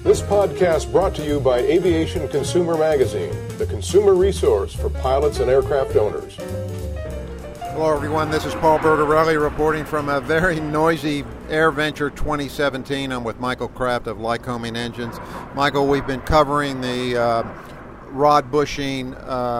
This podcast brought to you by Aviation Consumer Magazine, the consumer resource for pilots and aircraft owners. Hello everyone, this is Paul Bertorelli reporting from a very noisy AirVenture 2017. I'm with Michael Kraft of Lycoming Engines. Michael, we've been covering the rod bushing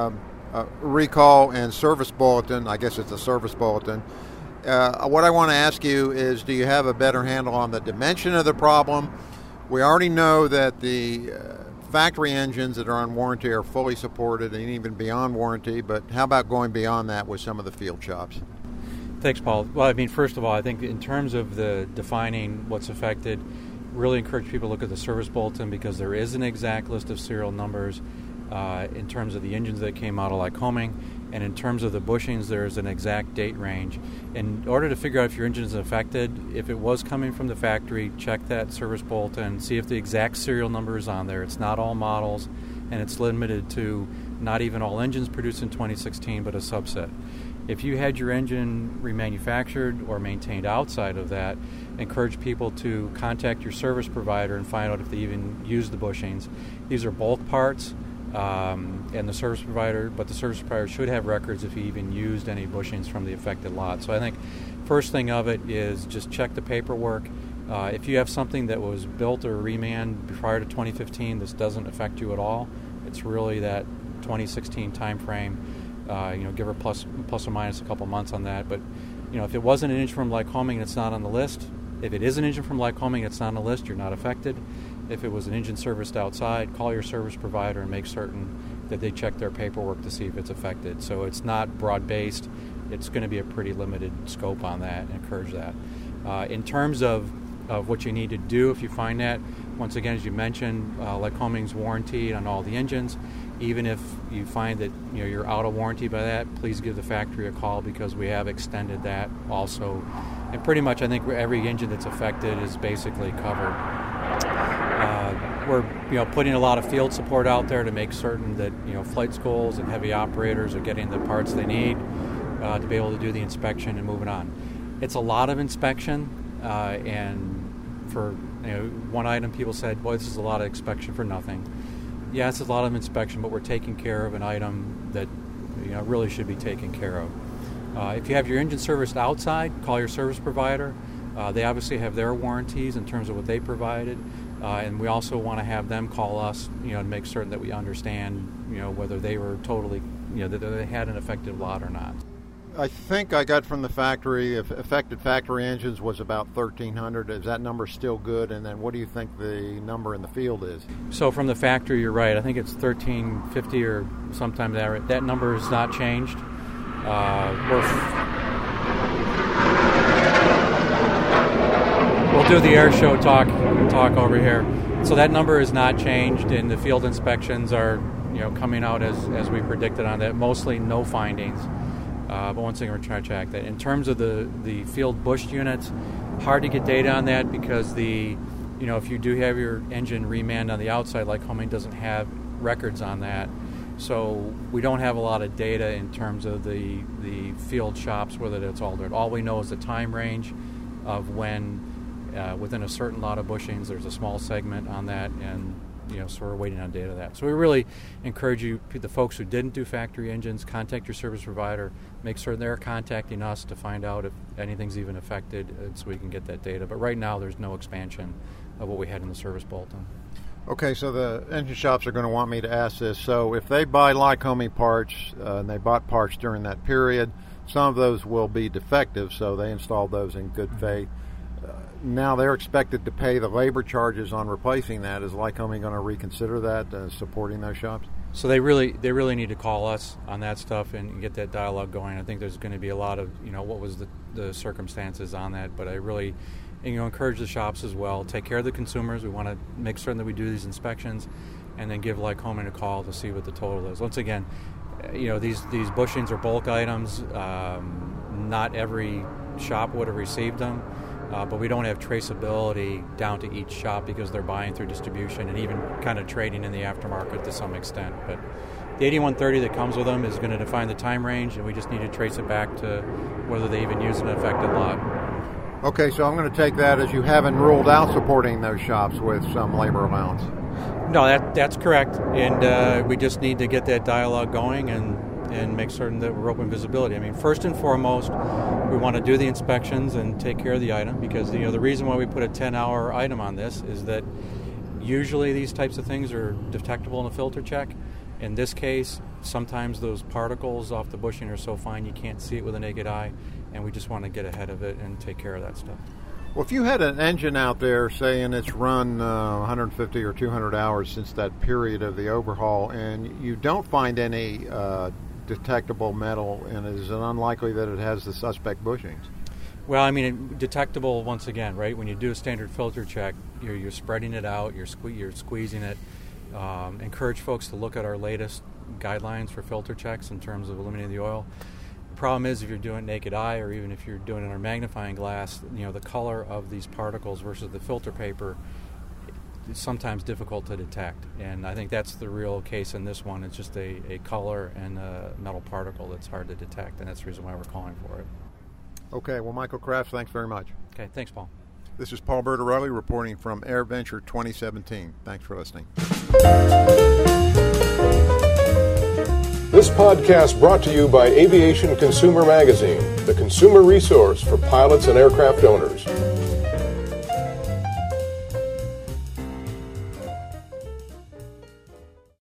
recall and service bulletin. I guess it's a service bulletin. What I want to ask you is, do you have a better handle on the dimension of the problem? We already know that the factory engines that are on warranty are fully supported and even beyond warranty, but how about going beyond that with some of the field shops? Thanks, Paul. Well, I mean, first of all, I think in terms of the defining what's affected, really encourage people to look at the service bulletin because there is an exact list of serial numbers in terms of the engines that came out of Lycoming, and in terms of the bushings, there's an exact date range. In order to figure out if your engine is affected, if it was coming from the factory, check that service bulletin, see if the exact serial number is on there. It's not all models, and it's limited to not even all engines produced in 2016, but a subset. If you had your engine remanufactured or maintained outside of that, encourage people to contact your service provider and find out if they even use the bushings. These are bulk parts. And the service provider should have records if he even used any bushings from the affected lot. So I think first thing of it is just check the paperwork. If you have something that was built or remanned prior to 2015, this doesn't affect you at all. It's really that 2016 time frame. Give her plus or minus a couple months on that. But if it wasn't an engine from Lycoming and it's not on the list, if it is an engine from Lycoming and it's not on the list, you're not affected. If it was an engine serviced outside, call your service provider and make certain that they check their paperwork to see if it's affected. So it's not broad-based. It's going to be a pretty limited scope on that, and encourage that. In terms of what you need to do if you find that, once again, as you mentioned, Lycoming's warranty on all the engines. Even if you find that you're out of warranty by that, please give the factory a call because we have extended that also. And pretty much I think every engine that's affected is basically covered. We're putting a lot of field support out there to make certain that flight schools and heavy operators are getting the parts they need to be able to do the inspection and moving on. It's a lot of inspection, and for one item people said, "Boy, this is a lot of inspection for nothing." Yes, it's a lot of inspection, but we're taking care of an item that really should be taken care of. If you have your engine serviced outside, call your service provider. They obviously have their warranties in terms of what they provided. And we also want to have them call us, to make certain that we understand, whether they were totally, that they had an affected lot or not. I think I got from the factory, if affected factory engines was about 1,300. Is that number still good? And then what do you think the number in the field is? So from the factory, you're right. I think it's 1,350 or sometime that. That number has not changed. We'll do the air show talk over here. So that number has not changed, and the field inspections are coming out as we predicted on that. Mostly no findings, but once again we're trying to track that. In terms of the field bushed units, hard to get data on that because if you do have your engine remanned on the outside, Lycoming doesn't have records on that. So we don't have a lot of data in terms of the field shops, whether that's altered. All we know is the time range of when within a certain lot of bushings there's a small segment on that, and so we're waiting on data of that. So we really encourage you, the folks who didn't do factory engines, contact your service provider, make sure they're contacting us to find out if anything's even affected so we can get that data. But right now there's no expansion of what we had in the service bulletin. Okay, so the engine shops are going to want me to ask this. So if they buy Lycoming parts and they bought parts during that period, some of those will be defective, so they installed those in good faith. Now they're expected to pay the labor charges on replacing that. Is Lycoming going to reconsider that, supporting those shops? So they really need to call us on that stuff and get that dialogue going. I think there's going to be a lot of what was the circumstances on that, but I really encourage the shops as well. Take care of the consumers. We want to make certain that we do these inspections, and then give Lycoming a call to see what the total is. Once again, these bushings are bulk items. Not every shop would have received them. But we don't have traceability down to each shop because they're buying through distribution and even kind of trading in the aftermarket to some extent. But the 8130 that comes with them is going to define the time range, and we just need to trace it back to whether they even use an affected lot. Okay, so I'm going to take that as you haven't ruled out supporting those shops with some labor allowance. No, that's correct, and we just need to get that dialogue going and make certain that we're open visibility. I mean, first and foremost, we want to do the inspections and take care of the item because the reason why we put a 10-hour item on this is that usually these types of things are detectable in a filter check. In this case, sometimes those particles off the bushing are so fine you can't see it with a naked eye, and we just want to get ahead of it and take care of that stuff. Well, if you had an engine out there saying it's run 150 or 200 hours since that period of the overhaul and you don't find any detectable metal, and is it unlikely that it has the suspect bushings? Well, I mean, detectable once again, right? When you do a standard filter check, you're spreading it out, you're squeezing it. Encourage folks to look at our latest guidelines for filter checks in terms of eliminating the oil. The problem is if you're doing naked eye or even if you're doing it in our magnifying glass, the color of these particles versus the filter paper is sometimes difficult to detect. And I think that's the real case in this one. It's just a color and a metal particle that's hard to detect, and that's the reason why we're calling for it. Okay, well, Michael Kraft, thanks very much. Okay, thanks, Paul. This is Paul Bertorelli reporting from AirVenture 2017. Thanks for listening. This podcast brought to you by Aviation Consumer Magazine, the consumer resource for pilots and aircraft owners.